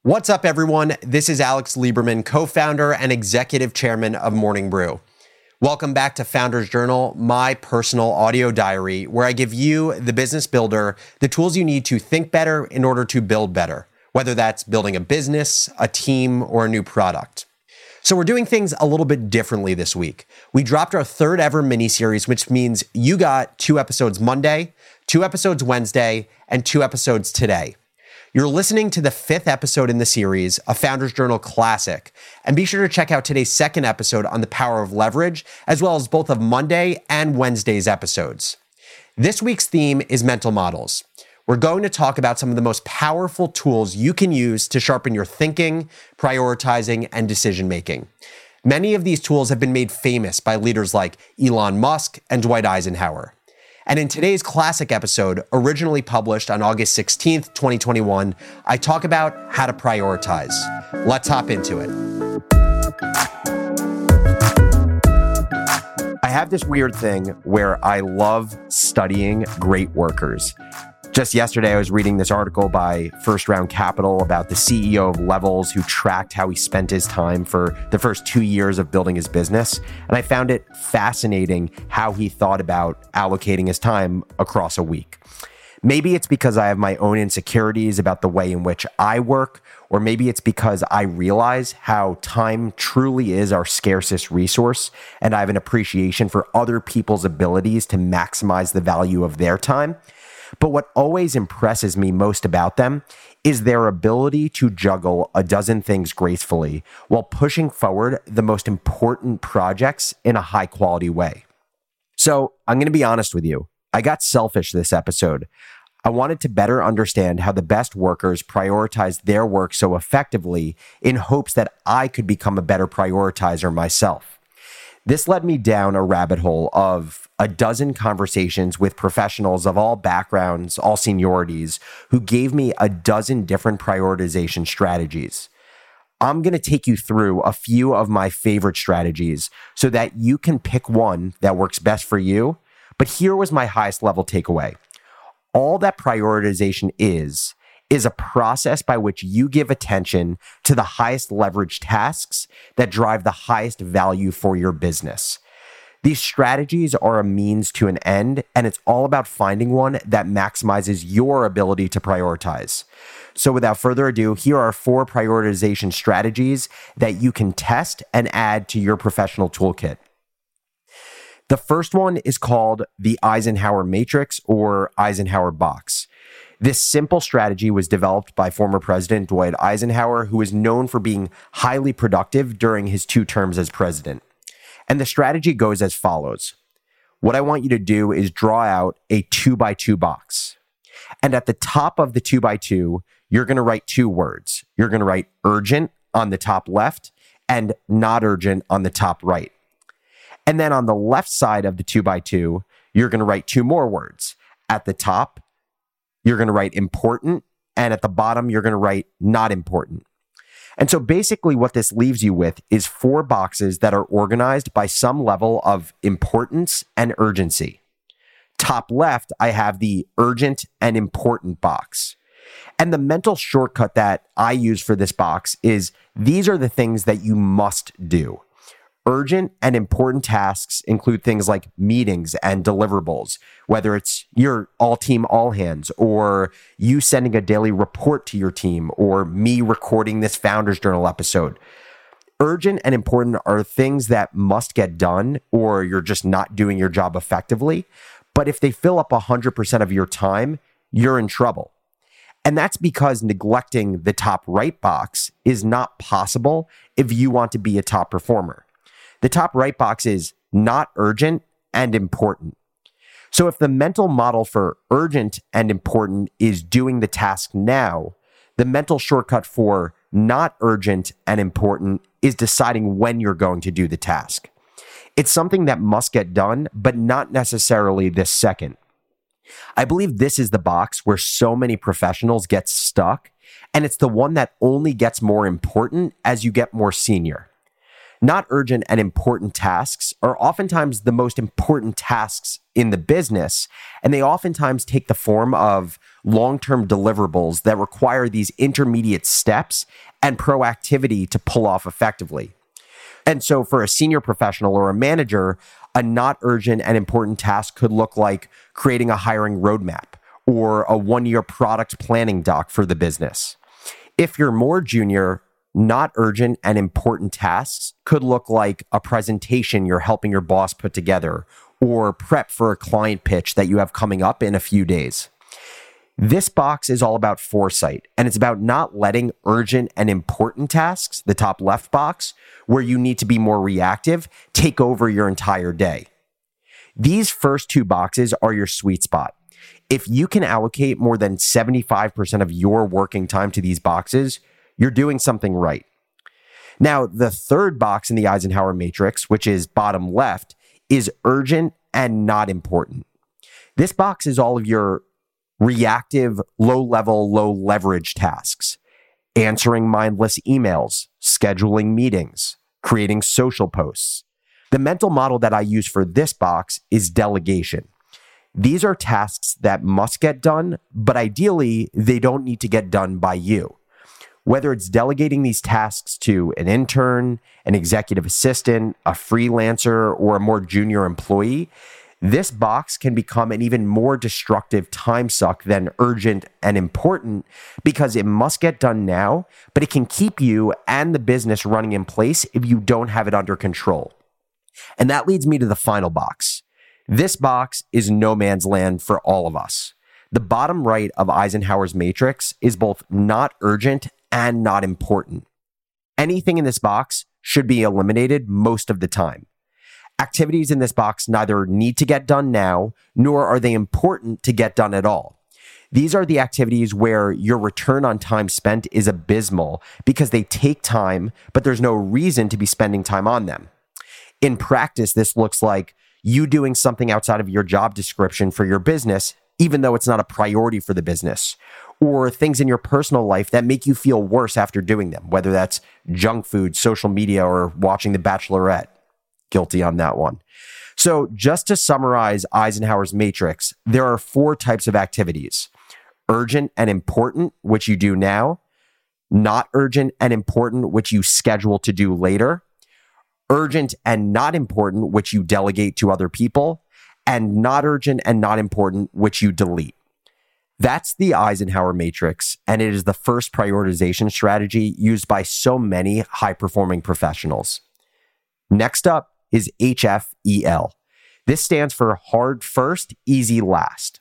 What's up, everyone? This is Alex Lieberman, co-founder and executive chairman of Morning Brew. Welcome back to Founders Journal, my personal audio diary, where I give you, the business builder, the tools you need to think better in order to build better, whether that's building a business, a team, or a new product. So we're doing things a little bit differently this week. We dropped our third ever mini-series, which means you got 2 episodes Monday, 2 episodes Wednesday, and 2 episodes today. You're listening to the 5th episode in the series, a Founders Journal classic, and be sure to check out today's 2nd episode on the power of leverage, as well as both of Monday and Wednesday's episodes. This week's theme is mental models. We're going to talk about some of the most powerful tools you can use to sharpen your thinking, prioritizing, and decision-making. Many of these tools have been made famous by leaders like Elon Musk and Dwight Eisenhower. And in today's classic episode, originally published on August 16th, 2021, I talk about how to prioritize. Let's hop into it. I have this weird thing where I love studying great workers. Just yesterday, I was reading this article by First Round Capital about the CEO of Levels who tracked how he spent his time for the first 2 years of building his business. And I found it fascinating how he thought about allocating his time across a week. Maybe it's because I have my own insecurities about the way in which I work, or maybe it's because I realize how time truly is our scarcest resource, and I have an appreciation for other people's abilities to maximize the value of their time. But what always impresses me most about them is their ability to juggle a dozen things gracefully while pushing forward the most important projects in a high quality way. So I'm going to be honest with you. I got selfish this episode. I wanted to better understand how the best workers prioritize their work so effectively in hopes that I could become a better prioritizer myself. This led me down a rabbit hole of a dozen conversations with professionals of all backgrounds, all seniorities, who gave me a dozen different prioritization strategies. I'm going to take you through a few of my favorite strategies so that you can pick one that works best for you. But here was my highest level takeaway. All that prioritization is a process by which you give attention to the highest leverage tasks that drive the highest value for your business. These strategies are a means to an end, and it's all about finding one that maximizes your ability to prioritize. So without further ado, here are 4 prioritization strategies that you can test and add to your professional toolkit. The first one is called the Eisenhower Matrix or Eisenhower Box. This simple strategy was developed by former President Dwight Eisenhower, who is known for being highly productive during his 2 terms as president. And the strategy goes as follows. What I want you to do is draw out a 2x2 box. And at the top of the 2x2, you're going to write 2 words. You're going to write urgent on the top left and not urgent on the top right. And then on the left side of the 2x2, you're going to write 2 more words. At the top, you're going to write important, and at the bottom, you're going to write not important. And so basically what this leaves you with is 4 boxes that are organized by some level of importance and urgency. Top left, I have the urgent and important box. And the mental shortcut that I use for this box is these are the things that you must do. Urgent and important tasks include things like meetings and deliverables, whether it's your all-team all-hands or you sending a daily report to your team or me recording this Founders Journal episode. Urgent and important are things that must get done or you're just not doing your job effectively. But if they fill up 100% of your time, you're in trouble. And that's because neglecting the top right box is not possible if you want to be a top performer. The top right box is not urgent and important. So if the mental model for urgent and important is doing the task now, the mental shortcut for not urgent and important is deciding when you're going to do the task. It's something that must get done, but not necessarily this second. I believe this is the box where so many professionals get stuck, and it's the one that only gets more important as you get more senior. Not urgent and important tasks are oftentimes the most important tasks in the business, and they oftentimes take the form of long-term deliverables that require these intermediate steps and proactivity to pull off effectively. And so for a senior professional or a manager, a not urgent and important task could look like creating a hiring roadmap or a one-year product planning doc for the business. If you're more junior, not urgent and important tasks could look like a presentation you're helping your boss put together or prep for a client pitch that you have coming up in a few days. This box is all about foresight, and it's about not letting urgent and important tasks, the top left box, where you need to be more reactive, take over your entire day. These first two boxes are your sweet spot. If you can allocate more than 75% of your working time to these boxes, you're doing something right. Now, the third box in the Eisenhower matrix, which is bottom left, is urgent and not important. This box is all of your reactive, low-level, low-leverage tasks, answering mindless emails, scheduling meetings, creating social posts. The mental model that I use for this box is delegation. These are tasks that must get done, but ideally, they don't need to get done by you. Whether it's delegating these tasks to an intern, an executive assistant, a freelancer, or a more junior employee, this box can become an even more destructive time suck than urgent and important because it must get done now, but it can keep you and the business running in place if you don't have it under control. And that leads me to the final box. This box is no man's land for all of us. The bottom right of Eisenhower's matrix is both not urgent and not important. Anything in this box should be eliminated most of the time. Activities in this box neither need to get done now, nor are they important to get done at all. These are the activities where your return on time spent is abysmal because they take time, but there's no reason to be spending time on them. In practice, this looks like you doing something outside of your job description for your business, even though it's not a priority for the business, or things in your personal life that make you feel worse after doing them, whether that's junk food, social media, or watching The Bachelorette. Guilty on that one. So just to summarize Eisenhower's matrix, there are 4 types of activities: urgent and important, which you do now; not urgent and important, which you schedule to do later; urgent and not important, which you delegate to other people; and not urgent and not important, which you delete. That's the Eisenhower matrix, and it is the first prioritization strategy used by so many high-performing professionals. Next up is HFEL. This stands for hard first, easy last.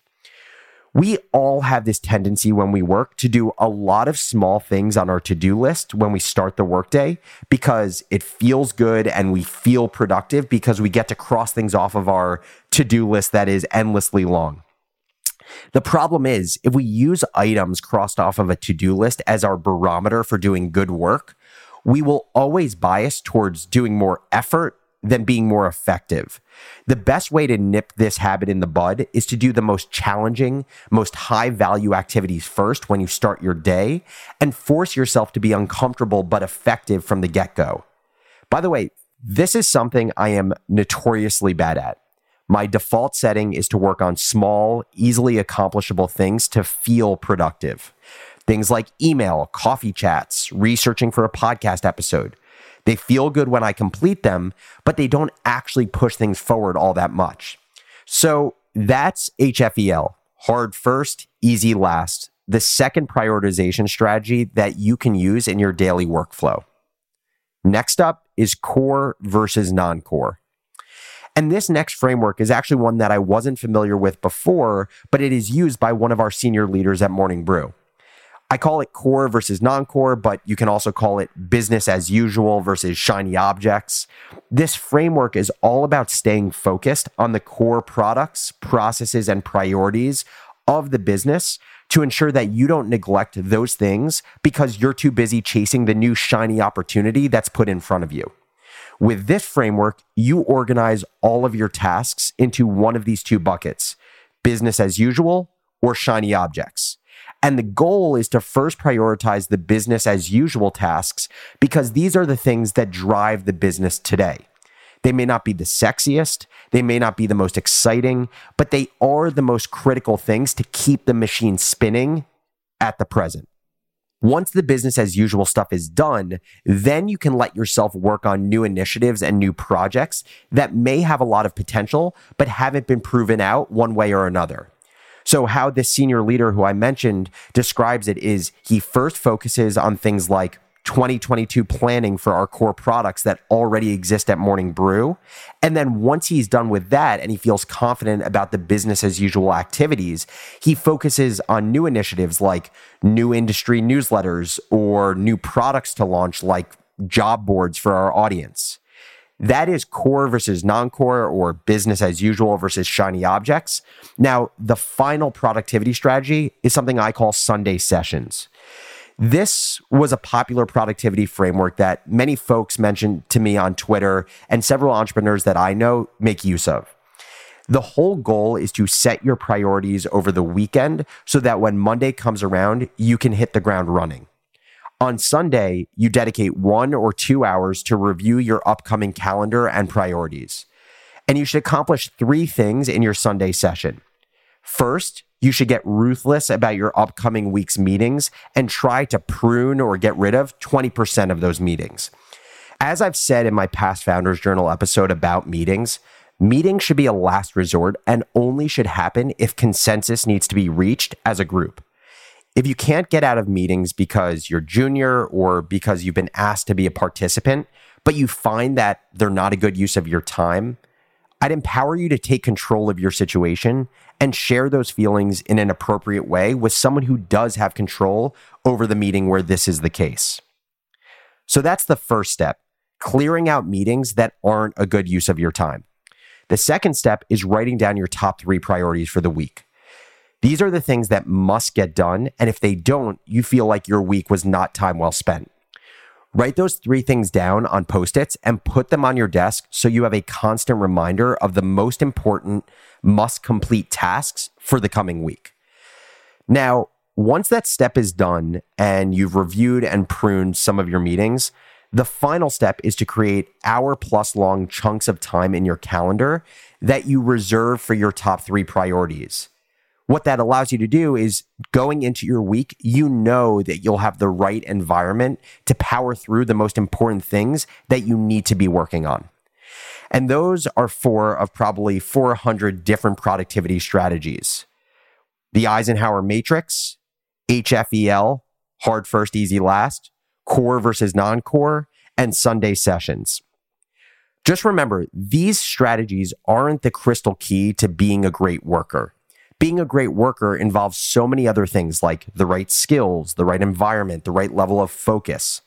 We all have this tendency when we work to do a lot of small things on our to-do list when we start the workday because it feels good and we feel productive because we get to cross things off of our to-do list that is endlessly long. The problem is, if we use items crossed off of a to-do list as our barometer for doing good work, we will always bias towards doing more effort than being more effective. The best way to nip this habit in the bud is to do the most challenging, most high-value activities first when you start your day and force yourself to be uncomfortable but effective from the get-go. By the way, this is something I am notoriously bad at. My default setting is to work on small, easily accomplishable things to feel productive. Things like email, coffee chats, researching for a podcast episode. They feel good when I complete them, but they don't actually push things forward all that much. So that's HFEL, hard first, easy last, the second prioritization strategy that you can use in your daily workflow. Next up is core versus non-core. And this next framework is actually one that I wasn't familiar with before, but it is used by one of our senior leaders at Morning Brew. I call it core versus non-core, but you can also call it business as usual versus shiny objects. This framework is all about staying focused on the core products, processes, and priorities of the business to ensure that you don't neglect those things because you're too busy chasing the new shiny opportunity that's put in front of you. With this framework, you organize all of your tasks into one of these 2 buckets, business as usual or shiny objects. And the goal is to first prioritize the business as usual tasks because these are the things that drive the business today. They may not be the sexiest, they may not be the most exciting, but they are the most critical things to keep the machine spinning at the present. Once the business as usual stuff is done, then you can let yourself work on new initiatives and new projects that may have a lot of potential, but haven't been proven out one way or another. So how this senior leader who I mentioned describes it is he first focuses on things like 2022 planning for our core products that already exist at Morning Brew. And then once he's done with that and he feels confident about the business as usual activities, he focuses on new initiatives like new industry newsletters or new products to launch like job boards for our audience. That is core versus non-core, or business as usual versus shiny objects. Now, the final productivity strategy is something I call Sunday sessions. This was a popular productivity framework that many folks mentioned to me on Twitter, and several entrepreneurs that I know make use of. The whole goal is to set your priorities over the weekend so that when Monday comes around, you can hit the ground running. On Sunday, you dedicate 1 or 2 hours to review your upcoming calendar and priorities. And you should accomplish 3 things in your Sunday session. First, you should get ruthless about your upcoming week's meetings and try to prune or get rid of 20% of those meetings. As I've said in my past Founders Journal episode about meetings should be a last resort and only should happen if consensus needs to be reached as a group. If you can't get out of meetings because you're junior or because you've been asked to be a participant, but you find that they're not a good use of your time, I'd empower you to take control of your situation and share those feelings in an appropriate way with someone who does have control over the meeting where this is the case. So that's the first step, clearing out meetings that aren't a good use of your time. The second step is writing down your top 3 priorities for the week. These are the things that must get done, and if they don't, you feel like your week was not time well spent. Write those 3 things down on Post-its and put them on your desk so you have a constant reminder of the most important must-complete tasks for the coming week. Now, once that step is done and you've reviewed and pruned some of your meetings, the final step is to create hour-plus long chunks of time in your calendar that you reserve for your top 3 priorities. What that allows you to do is going into your week, you know that you'll have the right environment to power through the most important things that you need to be working on. And those are 4 of probably 400 different productivity strategies. The Eisenhower Matrix, HFEL, hard first, easy last, core versus non-core, and Sunday sessions. Just remember, these strategies aren't the crystal key to being a great worker. Being a great worker involves so many other things like the right skills, the right environment, the right level of focus.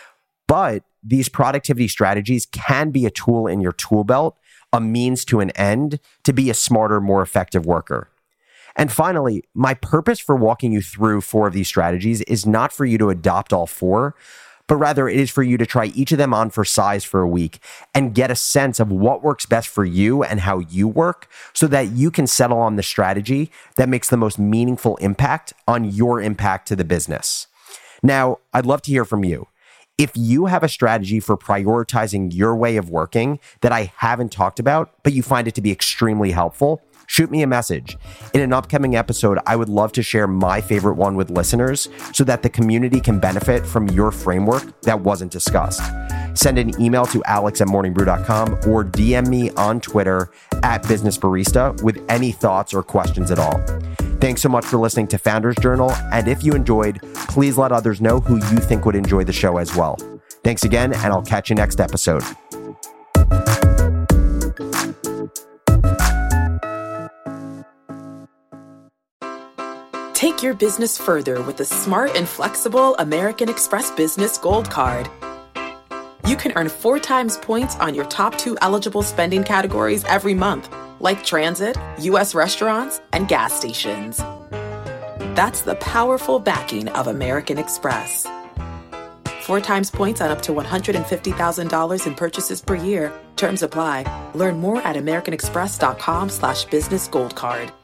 But these productivity strategies can be a tool in your tool belt, a means to an end to be a smarter, more effective worker. And finally, my purpose for walking you through 4 of these strategies is not for you to adopt all 4, but rather it is for you to try each of them on for size for a week and get a sense of what works best for you and how you work so that you can settle on the strategy that makes the most meaningful impact on your impact to the business. Now, I'd love to hear from you. If you have a strategy for prioritizing your way of working that I haven't talked about, but you find it to be extremely helpful, shoot me a message. In an upcoming episode, I would love to share my favorite one with listeners so that the community can benefit from your framework that wasn't discussed. Send an email to alex@morningbrew.com or DM me on Twitter @businessbarista with any thoughts or questions at all. Thanks so much for listening to Founders Journal. And if you enjoyed, please let others know who you think would enjoy the show as well. Thanks again, and I'll catch you next episode. Take your business further with the smart and flexible American Express Business Gold Card. You can earn 4 times points on your top 2 eligible spending categories every month, like transit, U.S. restaurants, and gas stations. That's the powerful backing of American Express. 4 times points on up to $150,000 in purchases per year. Terms apply. Learn more at americanexpress.com/business gold card.